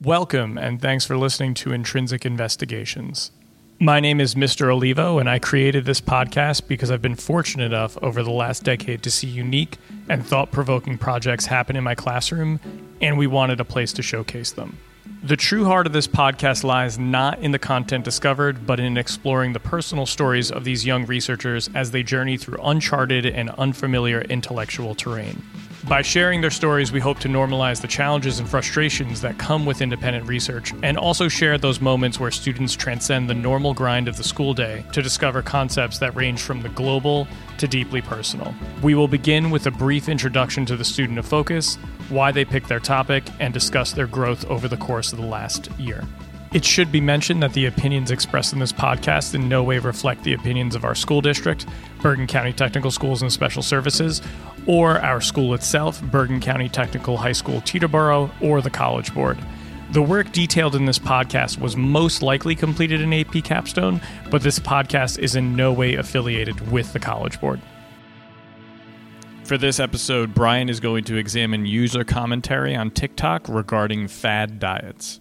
Welcome, and thanks for listening to Intrinsic Investigations. My name is Mr. Olivo, and I created this podcast because I've been fortunate enough over the last decade to see unique and thought-provoking projects happen in my classroom, and we wanted a place to showcase them. The true heart of this podcast lies not in the content discovered, but in exploring the personal stories of these young researchers as they journey through uncharted and unfamiliar intellectual terrain. By sharing their stories, we hope to normalize the challenges and frustrations that come with independent research, and also share those moments where students transcend the normal grind of the school day to discover concepts that range from the global to deeply personal. We will begin with a brief introduction to the student of focus, why they picked their topic, and discuss their growth over the course of the last year. It should be mentioned that the opinions expressed in this podcast in no way reflect the opinions of our school district, Bergen County Technical Schools and Special Services, or our school itself, Bergen County Technical High School, Teterboro, or the College Board. The work detailed in this podcast was most likely completed in AP Capstone, but this podcast is in no way affiliated with the College Board. For this episode, Brian is going to examine user commentary on TikTok regarding fad diets.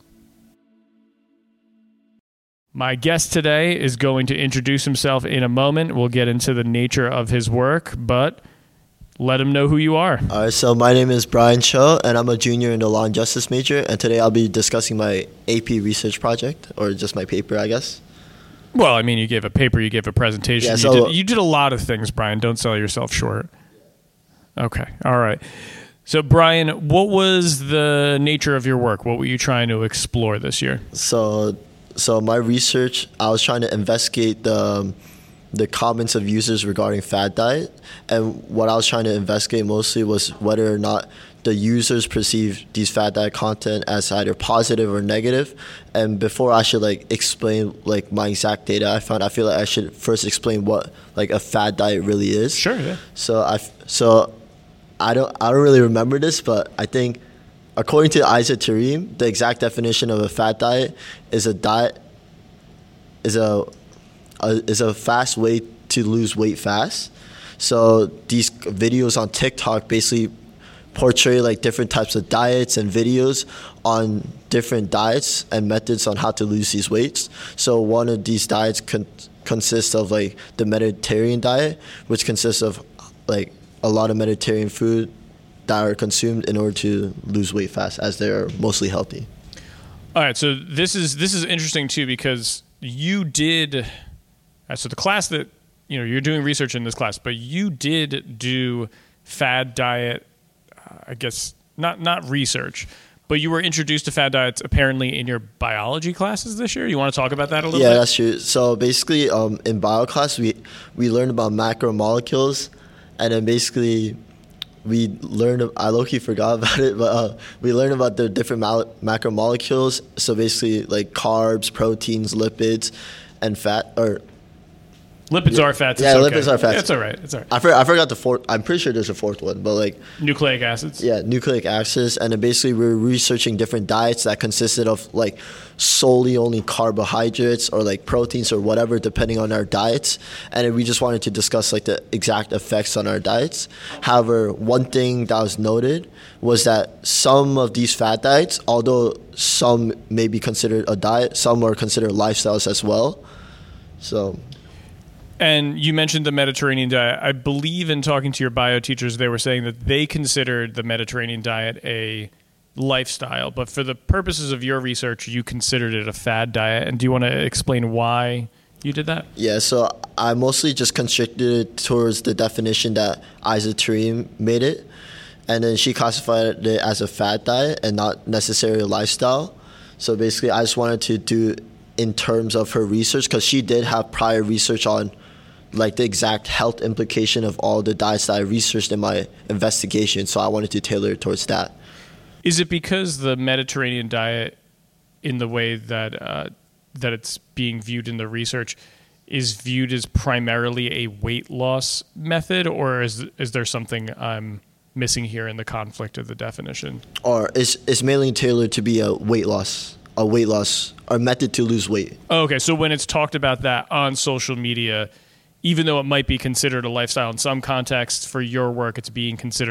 My guest today is going to introduce himself in a moment. We'll get into the nature of his work, but let him know who you are. All right, so my name is Brian Cho, and I'm a junior in the Law and Justice major, and today I'll be discussing my AP research project, or just my paper, I guess. Well, I mean, you gave a paper, you gave a presentation. Yeah, so, you did a lot of things, Brian. Don't sell yourself short. Okay, all right. So, Brian, what was the nature of your work? What were you trying to explore this year? So my research, I was trying to investigate the comments of users regarding fad diet, and what I was trying to investigate mostly was whether or not the users perceive these fad diet content as either positive or negative. And before I should explain my exact data I found, I feel like I should first explain what a fad diet really is. Sure. Yeah. So I don't really remember this, but I think, according to Isa Tarim, the exact definition of a fad diet is a fast way to lose weight fast. So these videos on TikTok basically portray different types of diets and videos on different diets and methods on how to lose these weights. So one of these diets consists of the Mediterranean diet, which consists of a lot of Mediterranean food that are consumed in order to lose weight fast, as they're mostly healthy. All right, so this is interesting too, because you did. So the class that you're doing research in this class, but you did do fad diet. I guess not research, but you were introduced to fad diets apparently in your biology classes this year. You want to talk about that a little bit? Yeah, that's true. So basically, in bio class, we learned about macromolecules, and then basically we learned, I low-key forgot about it, but we learned about the different macromolecules. So basically carbs, proteins, lipids, and fat, or lipids are fats. Yeah, lipids are fats. It's all right. It's all right. I forgot the fourth. I'm pretty sure there's a fourth one, but nucleic acids. Yeah, nucleic acids, and then basically we're researching different diets that consisted of solely only carbohydrates or proteins or whatever, depending on our diets. And then we just wanted to discuss the exact effects on our diets. However, one thing that was noted was that some of these fad diets, although some may be considered a diet, some are considered lifestyles as well. So. And you mentioned the Mediterranean diet. I believe in talking to your bio teachers, they were saying that they considered the Mediterranean diet a lifestyle. But for the purposes of your research, you considered it a fad diet. And do you want to explain why you did that? Yeah, so I mostly just constricted it towards the definition that Isa Tarim made it. And then she classified it as a fad diet and not necessarily a lifestyle. So basically, I just wanted to do in terms of her research, because she did have prior research on the exact health implication of all the diets that I researched in my investigation. So I wanted to tailor it towards that. Is it because the Mediterranean diet, in the way that it's being viewed in the research, is viewed as primarily a weight loss method, or is there something I'm missing here in the conflict of the definition? Or it's mainly tailored to be a weight loss or method to lose weight. Oh, okay, so when it's talked about that on social media, even though it might be considered a lifestyle in some contexts, for your work, it's being considered a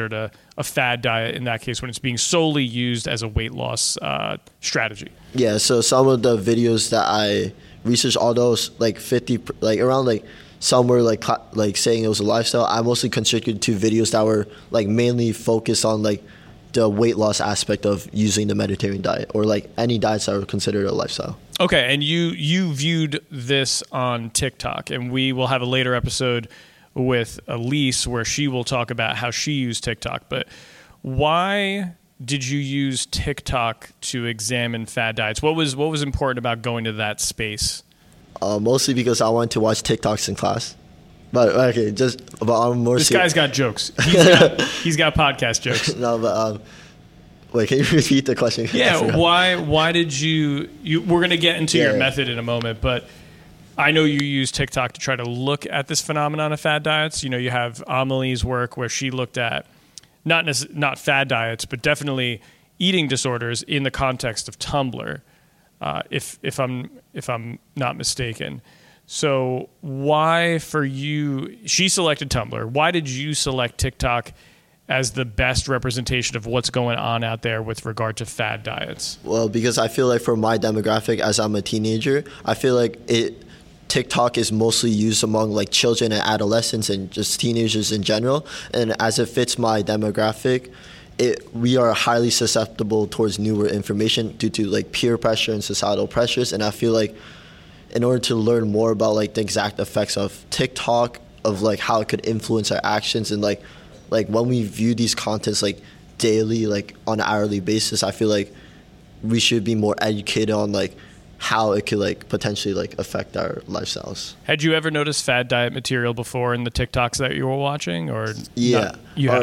a fad diet in that case when it's being solely used as a weight loss strategy? Yeah, so some of the videos that I researched, all those like 50, like around like some were like saying it was a lifestyle. I mostly contributed to videos that were like mainly focused on like the weight loss aspect of using the Mediterranean diet, or like any diets that are considered a lifestyle. Okay, and you viewed this on TikTok, and we will have a later episode with Elise where she will talk about how she used TikTok. But why did you use TikTok to examine fad diets? What was important about going to that space? Mostly because I wanted to watch TikToks in class. But okay, This guy's got jokes. He's got podcast jokes. No, but wait, can you repeat the question? Yeah, why did you we're going to get into your method in a moment, but I know you use TikTok to try to look at this phenomenon of fad diets. You know, you have Amelie's work where she looked at not fad diets, but definitely eating disorders in the context of Tumblr, if I'm not mistaken. So why for you, she selected Tumblr. Why did you select TikTok as the best representation of what's going on out there with regard to fad diets? Well, because I feel like for my demographic, as I'm a teenager, I feel like TikTok is mostly used among like children and adolescents and just teenagers in general. And as it fits my demographic, we are highly susceptible towards newer information due to like peer pressure and societal pressures. And I feel like in order to learn more about like the exact effects of TikTok, of like how it could influence our actions, and like when we view these contents like daily, like on an hourly basis, I feel like we should be more educated on like how it could like potentially like affect our lifestyles. Had you ever noticed fad diet material before in the TikToks that you were watching, or yeah?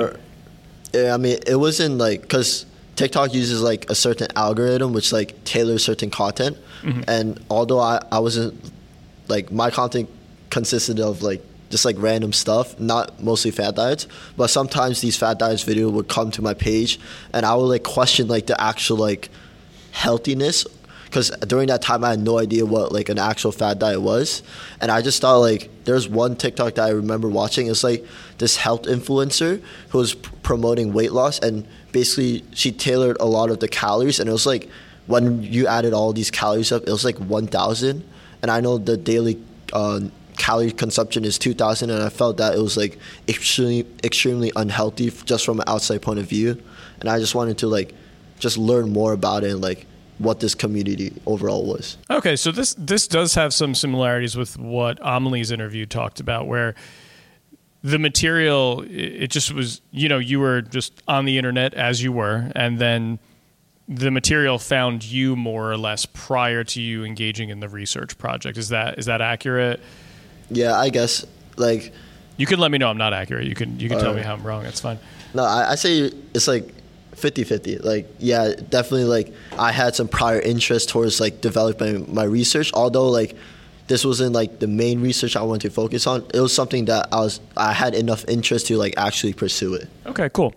I mean, it wasn't like, because TikTok uses like a certain algorithm which like tailors certain content. Mm-hmm. And although I wasn't like, my content consisted of like just like random stuff, not mostly fad diets, but sometimes these fad diets video would come to my page and I would like question like the actual like healthiness, because during that time I had no idea what like an actual fad diet was. And I just thought like, there's one TikTok that I remember watching. It's like this health influencer who was promoting weight loss, and basically she tailored a lot of the calories, and it was like, when you added all these calories up, it was like 1,000. And I know the daily calorie consumption is 2,000, and I felt that it was like extremely unhealthy just from an outside point of view. And I just wanted to like just learn more about it and like what this community overall was. Okay, so this does have some similarities with what Amelie's interview talked about, where the material, it just was, you were just on the internet as you were, and then the material found you more or less prior to you engaging in the research project. Is that accurate? Yeah, I guess. Like, you can let me know I'm not accurate. You can tell me how I'm wrong. It's fine. No, I say it's like 50-50. Like, yeah, definitely like I had some prior interest towards like developing my research, although like this wasn't like the main research I wanted to focus on. It was something that I had enough interest to like actually pursue it. Okay, cool.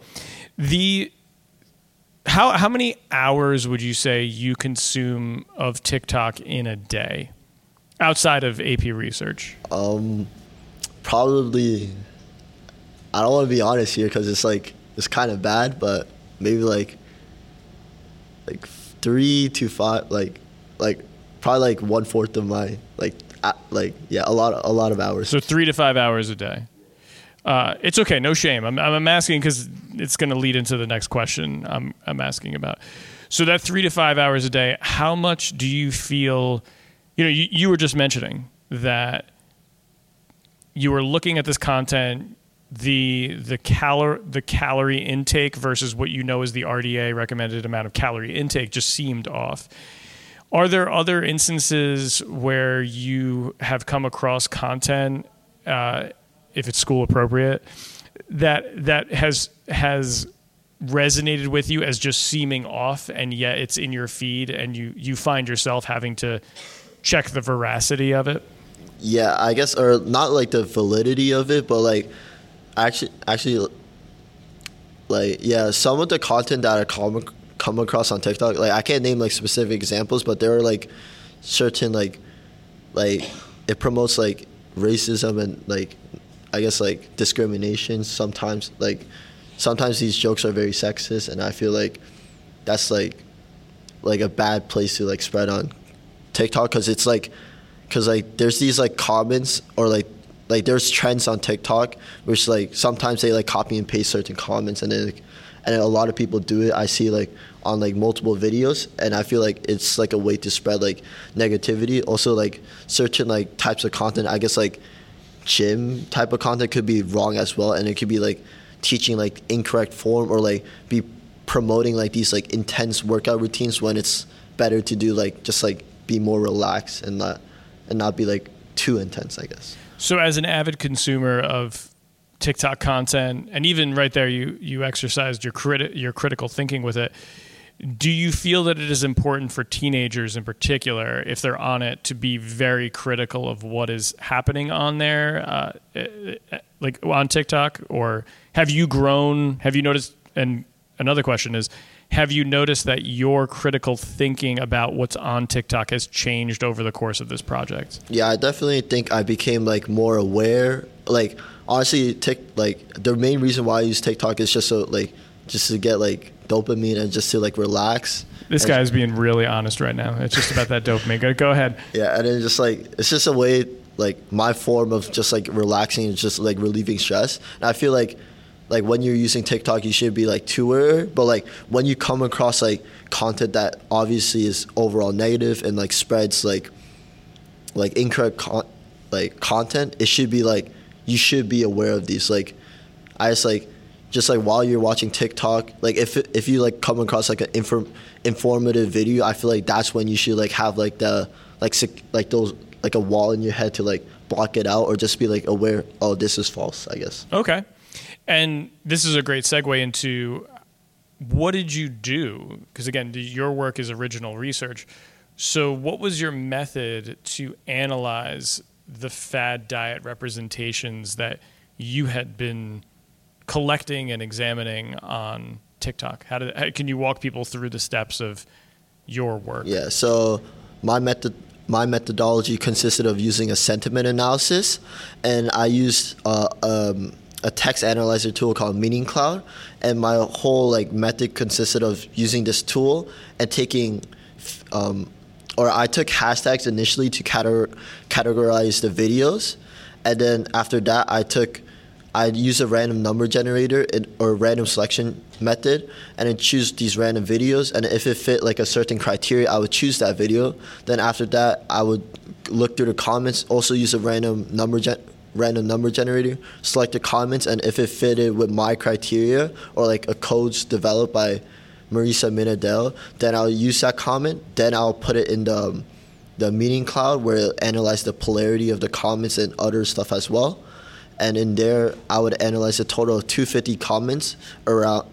How many hours would you say you consume of TikTok in a day outside of AP research? Probably, I don't want to be honest here because it's kind of bad, but maybe like 3 to 5, like probably like 1/4 of my a lot of hours. So 3 to 5 hours a day. It's okay, no shame. I'm asking because it's going to lead into the next question I'm asking about. So that 3 to 5 hours a day, how much do you feel? You were just mentioning that you were looking at this content, the calorie intake versus what is the RDA recommended amount of calorie intake just seemed off. Are there other instances where you have come across content, if it's school appropriate, that has resonated with you as just seeming off, and yet it's in your feed and you find yourself having to check the veracity of it? Yeah, I guess, or not like the validity of it, but like actually like, yeah, some of the content that I come across on TikTok, like I can't name like specific examples, but there are like certain like it promotes like racism and like I guess like discrimination sometimes, like sometimes these jokes are very sexist, and I feel like that's like a bad place to like spread on TikTok, because it's like there's these like comments, or like there's trends on TikTok which like sometimes they like copy and paste certain comments, and then and a lot of people do it. I see like on like multiple videos, and I feel like it's like a way to spread like negativity. Also, like certain like types of content, I guess like gym type of content could be wrong as well, and it could be like teaching like incorrect form, or like be promoting like these like intense workout routines when it's better to do like just like be more relaxed and not be like too intense, I guess. So as an avid consumer of TikTok content, and even right there, you exercised your critical thinking with it. Do you feel that it is important for teenagers in particular, if they're on it, to be very critical of what is happening on there, like on TikTok? Or have you grown? Have you noticed? And another question is, have you noticed that your critical thinking about what's on TikTok has changed over the course of this project? Yeah, I definitely think I became like more aware. Like honestly, the main reason why I use TikTok is just to get like dopamine and just to like relax. This guy's being really honest right now. It's just about that dopamine. Go ahead. Yeah, and then just like it's just a way, like my form of just like relaxing and just like relieving stress. And I feel like when you're using TikTok, you should be like too aware. But like when you come across like content that obviously is overall negative and like spreads like incorrect content, it should be like you should be aware of these. Like I just like while you're watching TikTok, like if you like come across like an informative video, I feel like that's when you should like have like the like those like a wall in your head to like block it out, or just be like aware, oh, this is false, I guess. Okay. And this is a great segue into what did you do? Because again, your work is original research. So what was your method to analyze the fad diet representations that you had been collecting and examining on TikTok? Can you walk people through the steps of your work? Yeah, so my methodology consisted of using a sentiment analysis, and I used a text analyzer tool called Meaning Cloud, and my whole like method consisted of using this tool and taking I took hashtags initially to categorize the videos, and then after that I'd use a random number generator or random selection method, and then choose these random videos, and if it fit like a certain criteria, I would choose that video. Then after that, I would look through the comments, also use a random number generator, select the comments, and if it fitted with my criteria or like a codes developed by Marisa Minadel, then I'll use that comment. Then I'll put it in the Meaning Cloud, where it'll analyze the polarity of the comments and other stuff as well. And in there, I would analyze a total of 250 comments around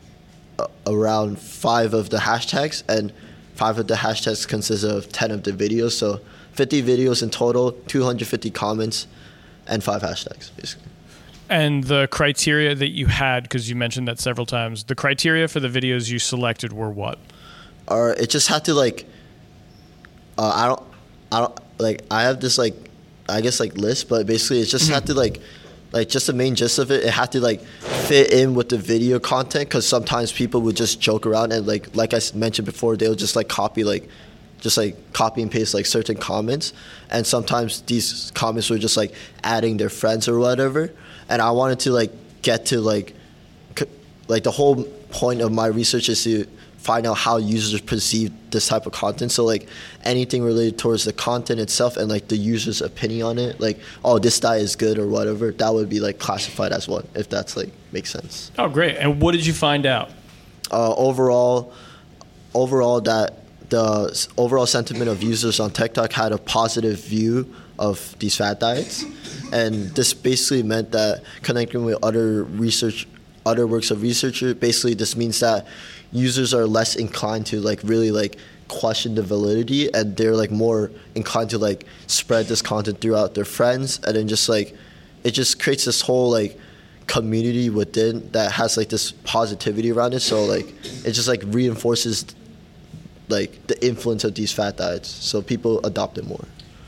5 of the hashtags, and 5 of the hashtags consist of 10 of the videos. So 50 videos in total, 250 comments, and 5 hashtags, basically. And the criteria that you had, because you mentioned that several times, the criteria for the videos you selected were what? It just had to like, I have this like, I guess like list, but basically it just had to like just the main gist of it. It had to like fit in with the video content, because sometimes people would just joke around and like I mentioned before, they'll just like copy and paste like certain comments, and sometimes these comments were just like adding their friends or whatever. And I wanted to like get to like the whole point of my research is to find out how users perceive this type of content. So like anything related towards the content itself and like the user's opinion on it, like, oh, this diet is good or whatever, that would be like classified as one, if that's like makes sense. Oh, great. And what did you find out? Overall that the overall sentiment of users on TikTok had a positive view of these fad diets. And this basically meant that connecting with other works of research, basically this means that users are less inclined to like really like question the validity, and they're like more inclined to like spread this content throughout their friends, and then just like it just creates this whole like community within that has like this positivity around it. So like it just like reinforces like the influence of these fat diets, so people adopt it more.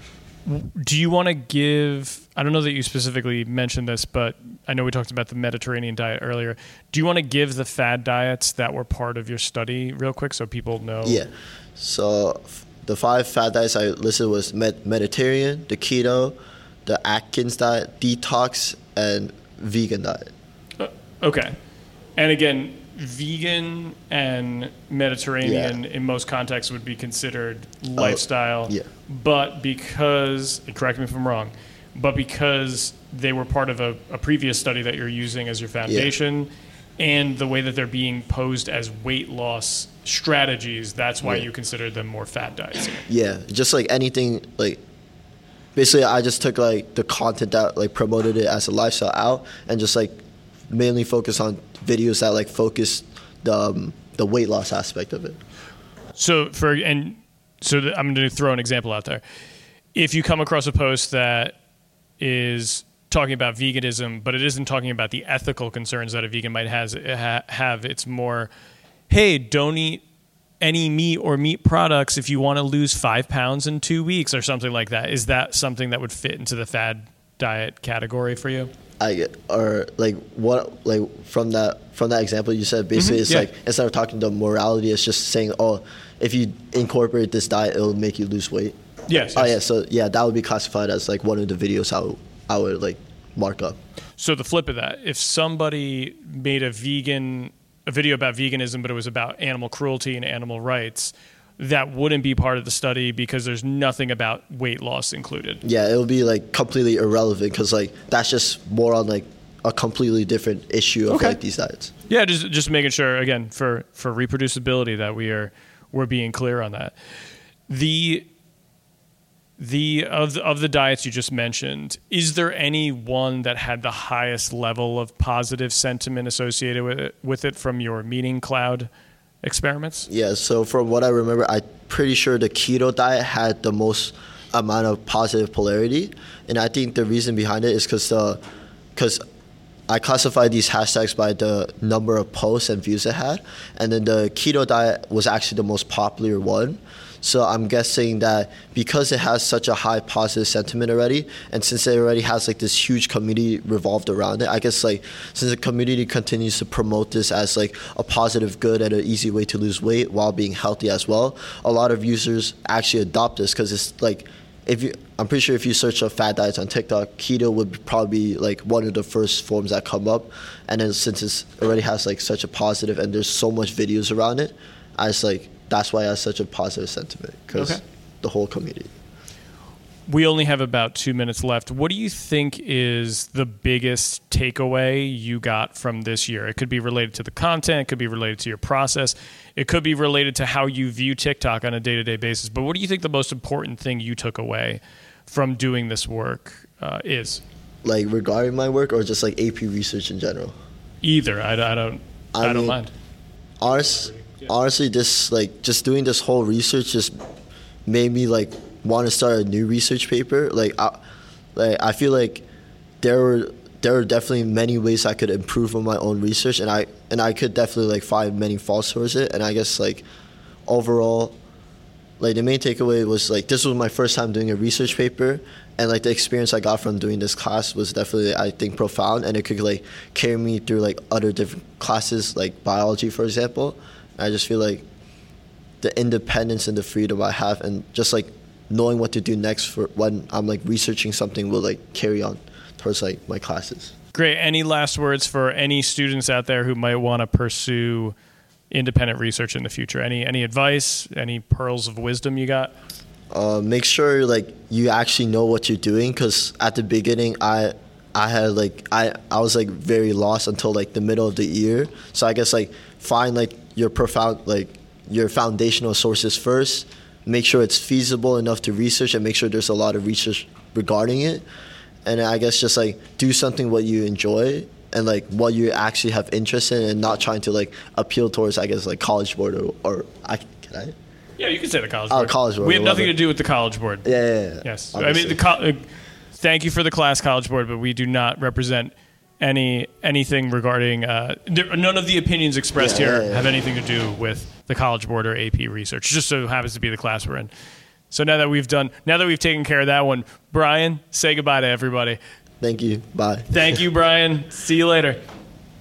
Do you want to give, I don't know that you specifically mentioned this, but I know we talked about the Mediterranean diet earlier. Do you want to give the fad diets that were part of your study real quick so people know? Yeah. So the 5 fad diets I listed was Mediterranean, the keto, the Atkins diet, detox, and vegan diet. Okay. And again, vegan and Mediterranean in most contexts would be considered lifestyle. Yeah. But because, correct me if I'm wrong, but because they were part of a previous study that you're using as your foundation and the way that they're being posed as weight loss strategies, that's why you consider them more fad diets. Yeah, just like anything, like basically I just took like the content that like promoted it as a lifestyle out and just like mainly focus on videos that like focus the weight loss aspect of it. So I'm going to throw an example out there. If you come across a post that is talking about veganism, but it isn't talking about the ethical concerns that a vegan might have, it's more, hey, don't eat any meat or meat products if you want to lose 5 pounds in 2 weeks or something like that. Is that something that would fit into the fad diet category for you? From that example you said, basically it's like instead of talking to morality, it's just saying, oh, if you incorporate this diet, it'll make you lose weight. Yes. Oh yeah, so yeah, that would be classified as like one of the videos I would like mark up. So the flip of that, if somebody made a video about veganism, but it was about animal cruelty and animal rights, that wouldn't be part of the study because there's nothing about weight loss included. Yeah, it would be like completely irrelevant because like that's just more on like a completely different issue of like these diets. Yeah, just making sure again for reproducibility that we're being clear on that. Of the diets you just mentioned, is there any one that had the highest level of positive sentiment associated with it from your Meaning Cloud experiments? Yeah, so from what I remember, I'm pretty sure the keto diet had the most amount of positive polarity, and I think the reason behind it is because I classified these hashtags by the number of posts and views it had, and then the keto diet was actually the most popular one. So I'm guessing that because it has such a high positive sentiment already, and since it already has like this huge community revolved around it, I guess like since the community continues to promote this as like a positive good and an easy way to lose weight while being healthy as well, a lot of users actually adopt this because it's like I'm pretty sure if you search up fad diets on TikTok, keto would probably be like one of the first forms that come up, and then since it already has like such a positive and there's so much videos around it, that's why it has such a positive sentiment, because the whole community. We only have about 2 minutes left. What do you think is the biggest takeaway you got from this year? It could be related to the content. It could be related to your process. It could be related to how you view TikTok on a day-to-day basis. But what do you think the most important thing you took away from doing this work is? Like regarding my work or just like AP research in general? Either. I don't mind. Honestly, this like just doing this whole research just made me like want to start a new research paper. I feel like there are definitely many ways I could improve on my own research, and I could definitely like find many faults towards it. And I guess like overall, like the main takeaway was like this was my first time doing a research paper, and like the experience I got from doing this class was definitely, I think, profound, and it could like carry me through like other different classes like biology, for example. I just feel like the independence and the freedom I have, and just like knowing what to do next for when I'm like researching something will like carry on towards like my classes. Great. Any last words for any students out there who might want to pursue independent research in the future? Any advice? Any pearls of wisdom you got? Make sure like you actually know what you're doing, because at the beginning I was like very lost until like the middle of the year. So I guess like find like your foundational sources first. Make sure it's feasible enough to research, and make sure there's a lot of research regarding it. And I guess just like do something what you enjoy and like what you actually have interest in, and not trying to like appeal towards, I guess, like College Board can I? Yeah, you can say the College Board. College Board. We have nothing to do with the College Board. Yeah. Yes. Obviously. I mean, thank you for the class, College Board, but we do not represent anything regarding none of the opinions expressed here have anything to do with the College Board or AP research. Just so happens to be the class we're in. So now that we've taken care of that one, Brian, say goodbye to everybody. Thank you. Bye. Thank you, Brian. See you later.